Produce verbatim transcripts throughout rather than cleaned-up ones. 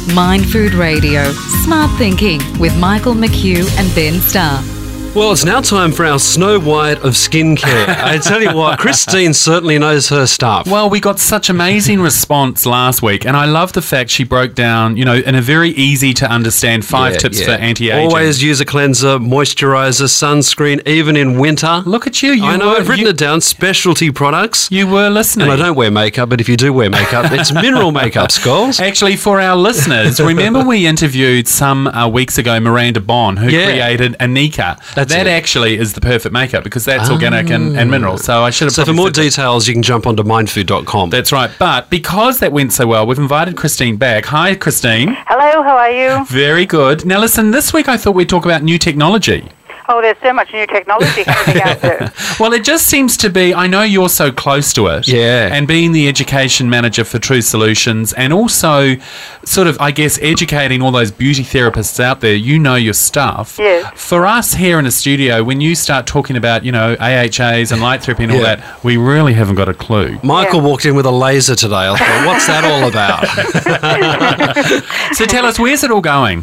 Mind Food Radio, Smart Thinking with Michael McHugh and Ben Starr. Well, it's now time for our Snow White of skincare. I tell you what, Christine certainly knows her stuff. Well, we got such amazing response last week, and I love the fact she broke down, you know, in a very easy to understand five Yeah, tips yeah. for anti-aging. Always use a cleanser, moisturiser, sunscreen, even in winter. Look at you. you I know, were, I've written you, it down, specialty products. You were listening. And I don't wear makeup, but if you do wear makeup, it's mineral makeup, Scholes. Actually, for our listeners, remember we interviewed some uh, weeks ago Miranda Bond, who Yeah. created Anika. That's that it. actually is the perfect makeup because that's organic and, and mineral. So I should have So for probably more said that. details, you can jump onto mindfood dot com. That's right. But because that went so well, we've invited Christine back. Hi, Christine. Hello, how are you? Very good. Now, listen, this week I thought we'd talk about new technology. Oh, there's so much new technology happening out there. Well, it just seems to be, I know you're so close to it. Yeah. And being the education manager for True Solutions and also sort of, I guess, educating all those beauty therapists out there, you know your stuff. Yes. For us here in a studio, when you start talking about, you know, A H As and light therapy and all Yeah. that, we really haven't got a clue. Michael Yeah. walked in with a laser today. I thought, what's that all about? So tell us, where's it all going?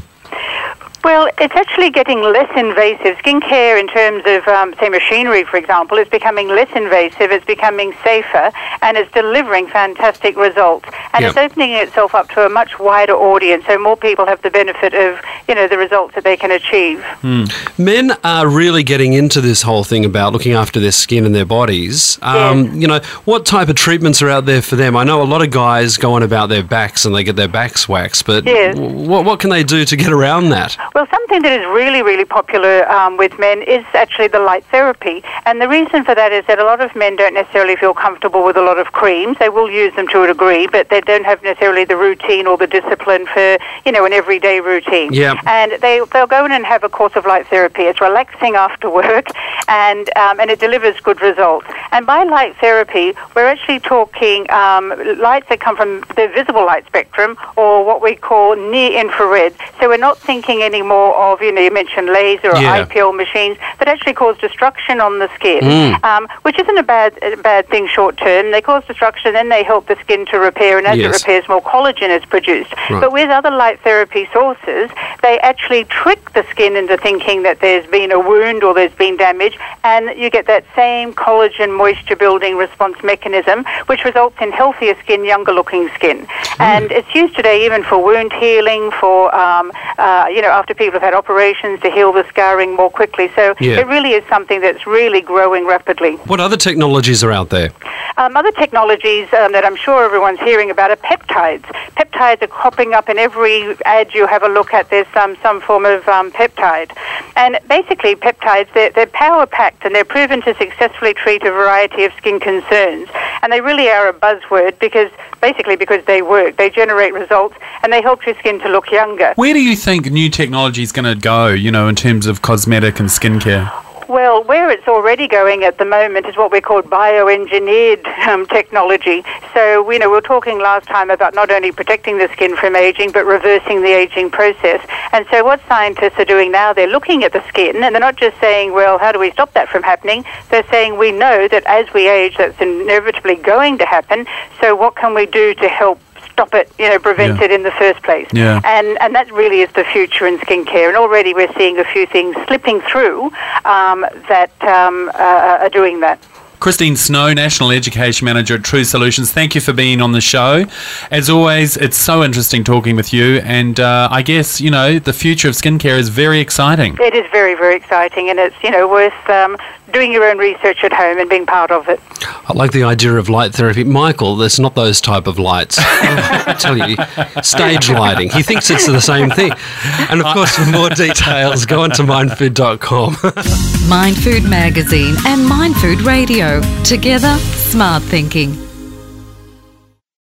Well, it's actually getting less invasive. Skincare, in terms of, um, say, machinery, for example, is becoming less invasive, it's becoming safer, and it's delivering fantastic results. And Yep. it's opening itself up to a much wider audience, so more people have the benefit of, you know, the results that they can achieve. Men are really getting into this whole thing about looking after their skin and their bodies. Um, You know, what type of treatments are out there for them? I know a lot of guys go on about their backs and they get their backs waxed, but Yes. w- what, what can they do to get around that? Well, something that is really, really popular um, with men is actually the light therapy. And the reason for that is that a lot of men don't necessarily feel comfortable with a lot of creams. They will use them to a degree, but they don't have necessarily the routine or the discipline for, you know, an everyday routine. Yeah. And they, they'll go in and have a course of light therapy. It's relaxing after work, and, um, and it delivers good results. And by light therapy, we're actually talking um, lights that come from the visible light spectrum, or what we call near-infrared. So we're not thinking anymore of, you know, you mentioned laser or Yeah. I P L machines that actually cause destruction on the skin, Mm. um, which isn't a bad a bad thing short term. They cause destruction, then they help the skin to repair, and as Yes. it repairs, more collagen is produced. Right. But with other light therapy sources, they actually trick the skin into thinking that there's been a wound or there's been damage, and you get that same collagen moisture-building response mechanism, which results in healthier skin, younger-looking skin. And it's used today even for wound healing, for, um, uh, you know, after people have had operations to heal the scarring more quickly. So Yeah. it really is something that's really growing rapidly. What other technologies are out there? Um, other technologies um, that I'm sure everyone's hearing about are peptides. Peptides are cropping up in every ad you have a look at. There's some, some form of um, peptide. And basically peptides, they're, they're power-packed and they're proven to successfully treat a variety of skin concerns. And they really are a buzzword because basically because they work. They generate results and they help your skin to look younger. Where do you think new technology is going to go, you know, in terms of cosmetic and skincare? Well, where it's already going at the moment is what we call bioengineered um, technology. So, you know, we were talking last time about not only protecting the skin from aging, but reversing the aging process. And so what scientists are doing now, they're looking at the skin, and they're not just saying, well, how do we stop that from happening? They're saying, we know that as we age, that's inevitably going to happen. So what can we do to help stop it, you know, prevent Yeah. it in the first place? Yeah. And and that really is the future in skincare. And already we're seeing a few things slipping through um, that um, uh, are doing that. Christine Snow, National Education Manager at True Solutions, thank you for being on the show. As always, it's so interesting talking with you, and uh, I guess, you know, the future of skincare is very exciting. It is very, very exciting, and it's, you know, worth um, doing your own research at home and being part of it. I like the idea of light therapy. Michael, there's not those type of lights. I tell you, stage lighting. He thinks it's the same thing. And of course, for more details, go on to mindfood dot com. Mind Food Magazine and Mind Food Radio. Together, smart thinking.